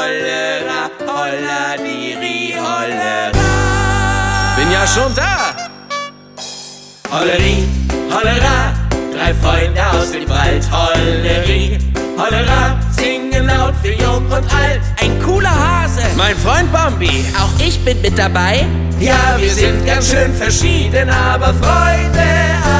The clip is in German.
Hollera, Holladiri, Hollera. Bin ja schon da! Holleri, Hollera, drei Freunde aus dem Wald. Holleri, Hollera, singen laut für Jung und Alt. Ein cooler Hase, Mein Freund Bambi. auch ich bin mit dabei. Ja, wir sind ganz schön verschieden, aber Freunde